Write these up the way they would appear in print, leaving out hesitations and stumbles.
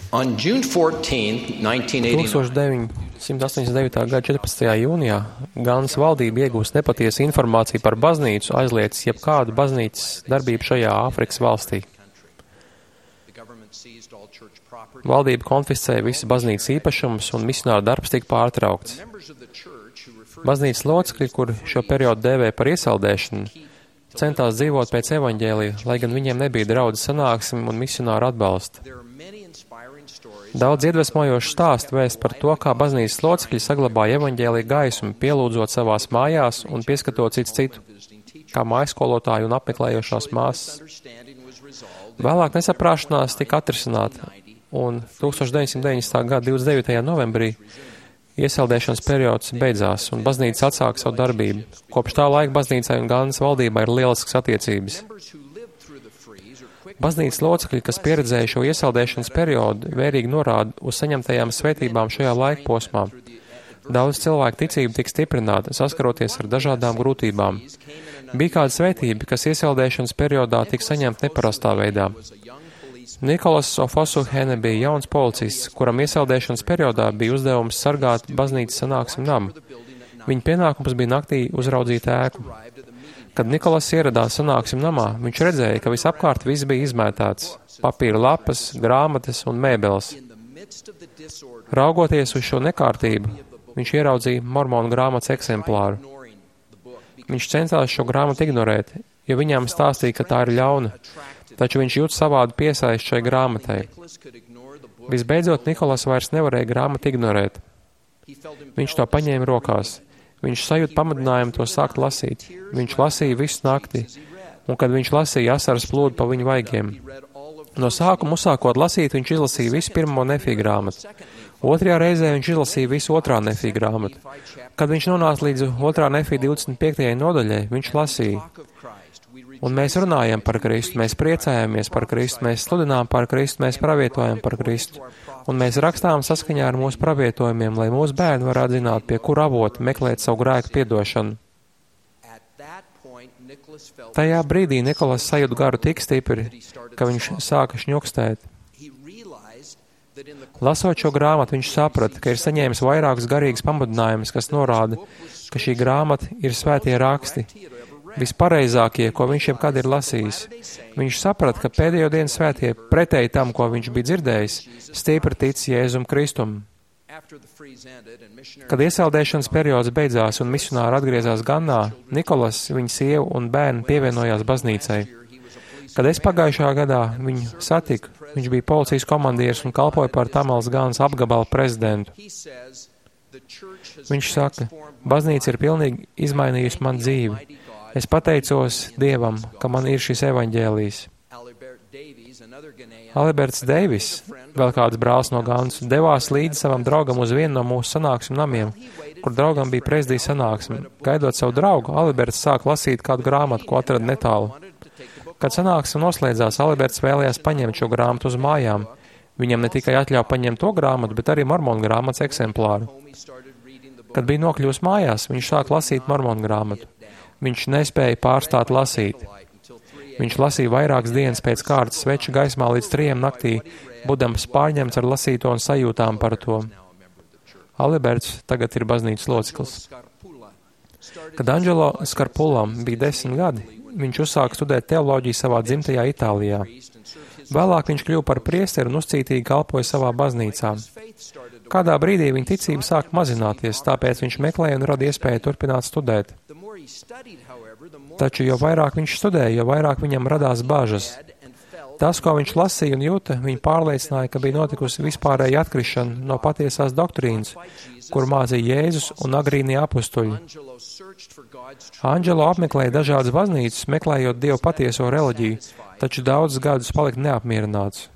On June 14, 1989, 1989. gada 14. jūnijā Ganas valdība iegūst nepatiesu informāciju par baznīcu, aizliedz jebkādu baznīcas darbību šajā Āfrikas valstī. Valdība konfiscēja visu baznīcas īpašumus un misionāru darbs tika pārtraukts. Baznīcas locekļi, kuri šo periodu dēvē par iesaldēšanu, centās dzīvot pēc evaņģēlija, lai gan viņiem nebija draudz sanāksmi un misionāru atbalsta. Daudz iedvesmojošu stāstu vēst par to, kā baznīcas locekļi saglabāja evaņģēlija gaismu, pielūdzot savās mājās un pieskatot cits citu, kā mājskolotāju un apmeklējošās māsas. Vēlāk nesaprāšanās tika atrisināta, un 1990. gada 29. novembrī iesaldēšanas periods beidzās, un baznīca atsāka savu darbību. Kopš tā laika baznīcai un Ganas valdībai ir lieliskas attiecības. Baznīcas locekļi, kas pieredzēja šo iesaldēšanas periodu, vērīgi norāda uz saņemtajām svētībām šajā laika posmā. Daudz cilvēku ticība tika stiprināta, saskaroties ar dažādām grūtībām. Bija kāda svētība, kas iesaldēšanas periodā tika saņemta neparastā veidā. Nikolas Ofosuhene bija jauns policists, kuram iesaldēšanas periodā bija uzdevums sargāt baznīcas sanāksmi namu. Viņa pienākums bija naktī uzraudzīt ēku. Kad Nikolas ieradās sanāksmi namā, viņš redzēja, ka visapkārt viss bija izmētāts - papīra lapas, grāmatas un mēbeles. Raugoties uz šo nekārtību, viņš ieraudzīja mormonu grāmatas eksemplāru. Viņš centās šo grāmatu ignorēt, jo viņām stāstīja, ka tā ir ļauna, taču viņš jūt savādu piesaisti šai grāmatai. Visbeidzot, Nikolas vairs nevarēja grāmatu ignorēt. Viņš to paņēma rokās. Viņš sajūta pamudinājumu to sākt lasīt. Viņš lasīja visu nakti, un kad viņš lasīja, asaras plūda pa viņa vaigiem. No sākuma uzsākot lasīt, viņš izlasīja visu pirmo Nefī grāmatu. Otrajā reizē viņš izlasīja visu otrā Nefī grāmatu. Kad viņš nonāca līdz otrā Nefī 25. nodaļai, viņš lasīja. Un mēs runājam par Kristu, mēs priecājamies par Kristu, mēs sludinām par Kristu, mēs pravietojam par Kristu. Un mēs rakstām saskaņā ar mūsu pravietojumiem, lai mūsu bērni varētu zināt, pie kura avota meklēt savu grēku piedošanu. Tajā brīdī Nikolas sajūta garu tik stipri, ka viņš sāka šņukstēt. Lasot šo grāmatu, viņš saprata, ka ir saņēmis vairākus garīgus pamudinājumus, kas norāda, ka šī grāmata ir svētie raksti, vispareizākie, ko viņš jebkad ir lasījis. Viņš saprata, ka pēdējo dienu svētie, pretēji tam, ko viņš bija dzirdējis, stipri tic Jēzum Kristum. Kad iesaldēšanas periods beidzās un misionāri atgriezās Ganā, Nikolas, viņa sieva un bērni pievienojās baznīcai. Kad es pagājušā gadā viņu satiku, viņš bija policijas komandieris un kalpoja par Tamils Ganas apgabala prezidentu. Viņš saka, baznīca ir pilnīgi izmainījusi man dzīvi. Es pateicos Dievam, ka man ir šis evaņģēlijs. Aliberts Deivis, vēl kāds brālis no Ganas, devās līdzi savam draugam uz vienu no mūsu sanāksmu namiem, kur draugam bija prezidija sanāksme. Gaidot savu draugu, Aliberts sāk lasīt kādu grāmatu, ko atrada netālu. Kad sanāksme noslēdzās, Aliberts vēlējās paņemt šo grāmatu uz mājām. Viņam ne tikai atļauj paņemt to grāmatu, bet arī mormonu grāmatas eksemplāru. Kad bija nokļuvis mājās, viņš sāk lasīt mormonu grāmatu. Viņš nespēja pārstāt lasīt. Viņš lasīja vairākas dienas pēc kārtas sveču gaismā līdz 3 naktī, būdams pārņemts ar lasīto un sajūtām par to. Aliberts tagad ir baznīcas loceklis. Kad Angelo Skarpulam bija 10 gadi, viņš uzsāka studēt teoloģiju savā dzimtajā Itālijā. Vēlāk viņš kļuva par priesteri un uzcītīgi kalpoja savā baznīcā. Kādā brīdī viņa ticība sāka mazināties, tāpēc viņš meklēja un rada iespēju turpināt studēt. Taču, jo vairāk viņš studēja, jo vairāk viņam radās bažas. Tas, ko viņš lasīja un jūta, viņa pārliecināja, ka bija notikusi vispārēja atkrišana no patiesās doktrīnas, kur mācīja Jēzus un agrīnie apustuļi. Angelo apmeklēja dažādas baznīcas, meklējot Dievu patieso reliģiju, taču daudzus gadus palika neapmierināts.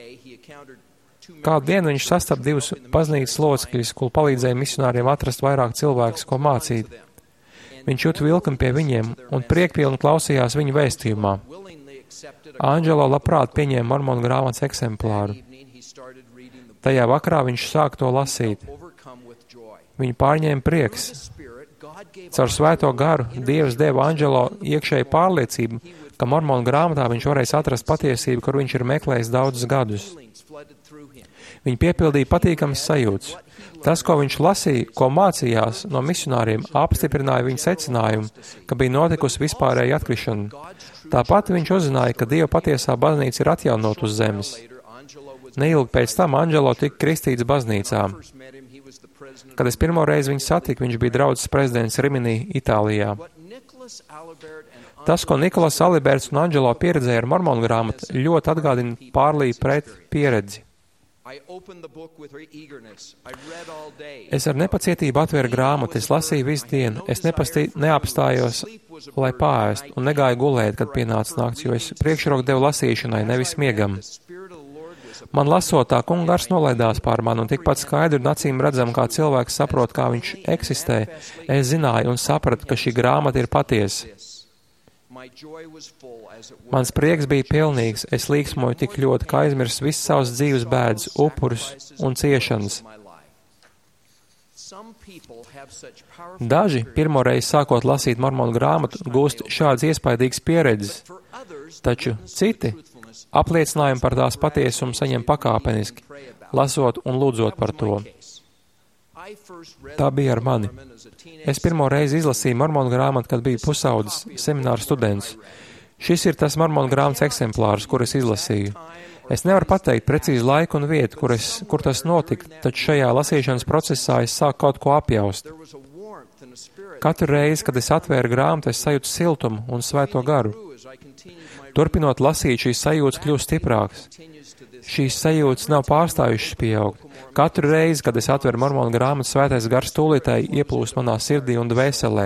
Kādu dienu viņš sastapa 2 baznīcas locekļus, kur palīdzēja misionāriem atrast vairāk cilvēkus, ko mācīt. Viņš jūta vilkam pie viņiem un priekpilni klausījās viņu vēstījumā. Angelo labprāt pieņēma mormonu grāmatas eksemplāru. Tajā vakarā viņš sāka to lasīt. Viņu pārņēma prieks. Caur svēto garu Dievs deva Angelo iekšēju pārliecību, ka mormonu grāmatā viņš varēs atrast patiesību, kur viņš ir meklējis daudzus gadus. Viņu piepildīja patīkams sajūts. Tas, ko viņš lasīja, ko mācījās no misionāriem, apstiprināja viņa secinājumu, ka bija notikusi vispārēja atkrišana. Tāpat viņš uzzināja, ka Dieva patiesā baznīca ir atjaunot uz zemes. Neilgi pēc tam Anģelo tika kristīts baznīcā. Kad es pirmo reizi viņu satiku, viņš bija draudzes prezidents Riminī, Itālijā. Tas, ko Nikolas Aliberts un Anģelo pieredzēja ar mormonu grāmatu, ļoti atgādina Pārlī pret pieredzi. Es ar nepacietību atvēru grāmatu, es lasīju visu dienu, es neapstājos, lai pāēstu, un negāju gulēt, kad pienāca nakts, jo es priekšroku devu lasīšanai, nevis miegam. Man lasot, tā kunga gars nolaidās pār mani, un tikpat skaidri un acīm redzam, kā cilvēks saprot, kā viņš eksistē. Es zināju un sapratu, ka šī grāmata ir patiesa. Mans prieks bija pilnīgs, es līksmoju tik ļoti, ka aizmirsu visas savas dzīves bēdas, upurus un ciešanas. Daži, pirmoreiz sākot lasīt mormonu grāmatu, gūst šādas iespaidīgas pieredzes, taču citi apliecinājumu par tās patiesumu saņem pakāpeniski, lasot un lūdzot par to. Tā bija ar mani. Es pirmo reizi izlasīju mormonu grāmatu, kad biju pusaudzis semināra students. Šis ir tas mormonu grāmatas eksemplārs, kur es izlasīju. Es nevaru pateikt precīzi laiku un vietu, kur tas notika, taču šajā lasīšanas procesā es sāku kaut ko apjaust. Katru reizi, kad es atvēru grāmatu, es sajūtu siltumu un svēto garu. Turpinot lasīt, šīs sajūtas kļūst stiprākas. Šīs sajūtas nav pārstājušas pieaugt. Katru reizi, kad es atveru mormonu grāmatu, svētais gars tūlītēji ieplūst manā sirdī un dvēselē.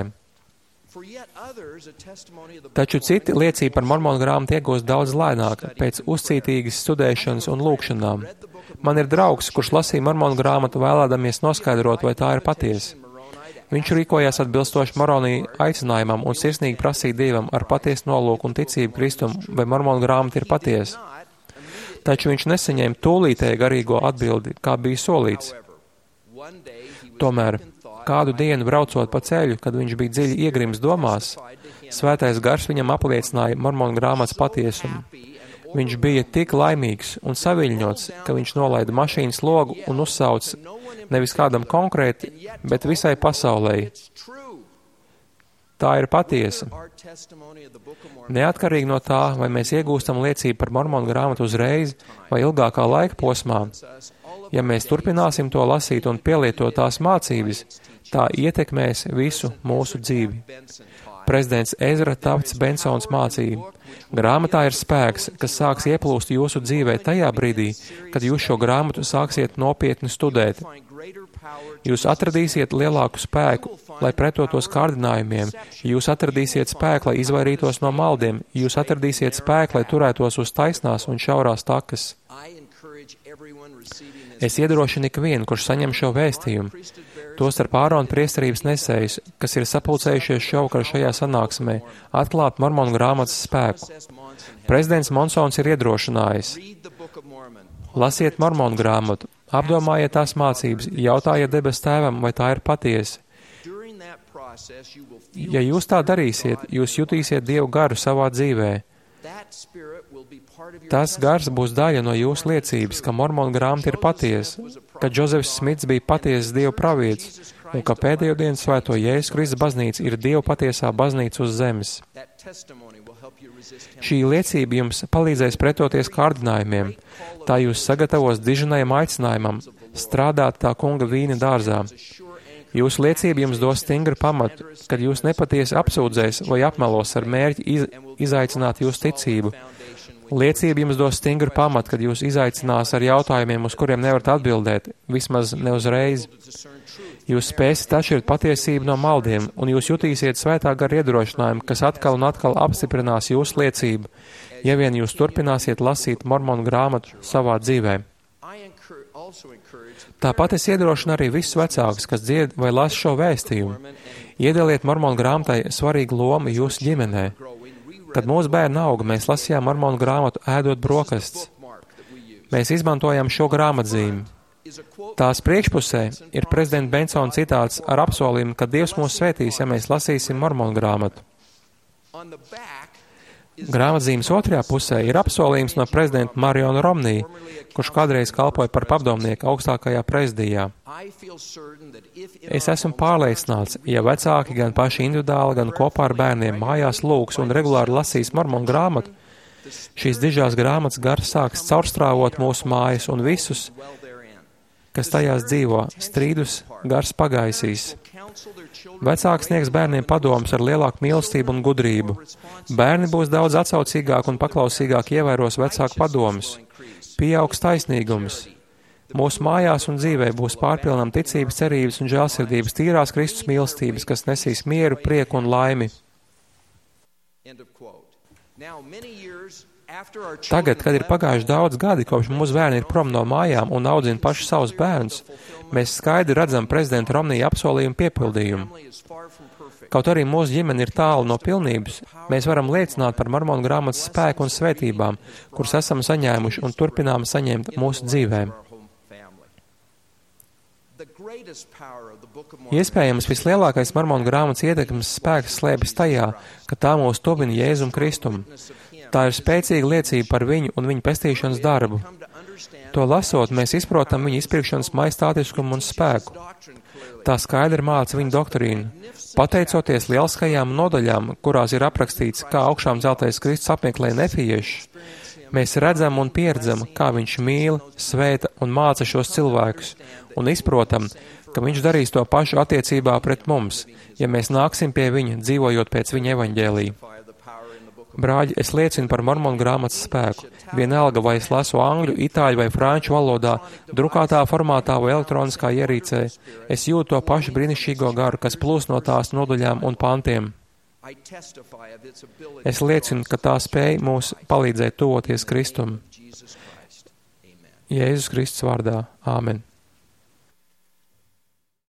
Taču citi liecība par mormonu grāmatu iegūst daudz lēnāk, pēc uzcītīgas studēšanas un lūkšanām. Man ir draugs, kurš lasīja mormonu grāmatu vēlēdamies noskaidrot, vai tā ir patiesa. Viņš rīkojās atbilstoši Moronī aicinājumam un sirsnīgi prasīja Dievam ar patiesu nolūku un ticību Kristumu, vai mormonu grāmata ir patiesa. Taču viņš nesaņēma tūlītēju garīgo atbildi, kā bija solīts. Tomēr, kādu dienu braucot pa ceļu, kad viņš bija dziļi iegrims domās, svētais gars viņam apliecināja mormonu grāmatas patiesumu. Viņš bija tik laimīgs un saviļņots, ka viņš nolaida mašīnas logu un uzsauc nevis kādam konkrēti, bet visai pasaulei. Tā ir patiesa. Neatkarīgi no tā, vai mēs iegūstam liecību par mormonu grāmatu uzreiz vai ilgākā laika posmā, ja mēs turpināsim to lasīt un pielietot tās mācības, tā ietekmēs visu mūsu dzīvi. Prezidents Ezra Tafts Bensons mācīja: grāmatā ir spēks, kas sāks ieplūst jūsu dzīvē tajā brīdī, kad jūs šo grāmatu sāksiet nopietni studēt. Jūs atradīsiet lielāku spēku, lai pretotos kārdinājumiem, jūs atradīsiet spēku, lai izvairītos no maldiem, jūs atradīsiet spēku, lai turētos uz taisnās un šaurās takas. Es iedrošinu ikvienu, kurš saņem šo vēstījumu, tostarp Ārona priesterības nesējus, kas ir sapulcējušies šovakar šajā sanāksmē, atklāt mormonu grāmatas spēku. Prezidents Monsons ir iedrošinājis: lasiet mormonu grāmatu, apdomājiet tās mācības, jautājiet debes tēvam, vai tā ir patiesa. Ja jūs tā darīsiet, jūs jutīsiet Dievu garu savā dzīvē. Tas gars būs daļa no jūsu liecības, ka mormonu grāmata ir patiesa, ka Džozefs Smits bija patiesas Dieva pravietis un ka pēdējo dienu svēto Jēzus Kristus baznīca ir Dieva patiesā baznīca uz zemes. Šī liecība jums palīdzēs pretoties kārdinājumiem. Tā jūs sagatavos diženajam aicinājumam strādāt tā kunga vīna dārzā. Jūsu liecība jums dos stingru pamatu, kad jūs nepatiesi apsūdzēs vai apmelos ar mērķi izaicināt jūsu ticību. Liecība jums dos stingru pamatu, kad jūs izaicinās ar jautājumiem, uz kuriem nevarat atbildēt, vismaz ne uzreiz. Jūs spēsiet atšķirt patiesību no maldiem, un jūs jutīsiet svētā gara iedrošinājumu, kas atkal un atkal apstiprinās jūsu liecību, ja vien jūs turpināsiet lasīt mormonu grāmatu savā dzīvē. Tāpat es iedrošinu arī visus vecākus, kas dzied vai lasa šo vēstījumu. Iedaliet mormonu grāmatai svarīgu lomu jūsu ģimenē. Kad mūsu bērni auga, mēs lasījām mormonu grāmatu ēdot brokastis. Mēs izmantojām šo grāmatzīmi. Tās priekšpusē ir prezidenta Bensona citāts ar apsolījumu, ka Dievs mūs svētīs, ja mēs lasīsim mormonu grāmatu. Grāmatzīmes otrajā pusē ir apsolījums no prezidenta Mariona Romnija, kurš kādreiz kalpoja par padomnieku augstākajā prezidijā. Es esmu pārliecināts, ja vecāki gan paši individuāli, gan kopā ar bērniem mājās lūgs un regulāri lasīs Mormonu grāmatu, šīs dižās grāmatas gars sāks caurstrāvot mūsu mājas un visus, kas tajās dzīvo, strīdus gars pagaisīs. Vecāki sniegs bērniem padomus ar lielāku mīlestību un gudrību. Bērni būs daudz atsaucīgāk un paklausīgāk ievēros vecāku padomus. Pieaugs taisnīgums. Mūsu mājās un dzīvē būs pārpilnām ticības, cerības un žēlsirdības tīrās Kristus mīlestības, kas nesīs mieru, prieku un laimi. Tagad, kad ir pagājuši daudz gadi, kopš mūsu bērni ir prom no mājām un audzina paši savus bērnus, mēs skaidri redzam prezidenta Romnija apsolījumu piepildījumu. Kaut arī mūsu ģimene ir tālu no pilnības, mēs varam liecināt par Mormonu grāmatas spēku un svētībām, kuras esam saņēmuši un turpinām saņemt mūsu dzīvēm. Iespējams, vislielākais Mormonu grāmatas ietekmes spēks slēpjas tajā, ka tā mūs tuvina Jēzum Kristum. Tā ir spēcīga liecība par viņu un viņa pestīšanas darbu. To lasot, mēs izprotam viņa izpirkšanas majestātiskumu un spēku. Tā skaidri māca viņa doktrīnu. Pateicoties lieliskajām nodaļām, kurās ir aprakstīts, kā augšām celtais Kristus apmeklē nefiešus, mēs redzam un pieredzam, kā viņš mīl, svēta un māca šos cilvēkus, un izprotam, ka viņš darīs to pašu attiecībā pret mums, ja mēs nāksim pie viņa, dzīvojot pēc viņa evaņģēlija. Brāļi, es liecinu par Mormonu grāmatas spēku. Vienalga, vai es lasu angļu, itāļu vai franču valodā, drukātā formātā vai elektroniskā ierīcē, es jūtu to pašu brīnišķīgo garu, kas plūst no tās nodaļām un pantiem. Es liecinu, ka tā spēja mūs palīdzēt tuvoties Kristum. Jēzus Kristus vārdā. Āmen.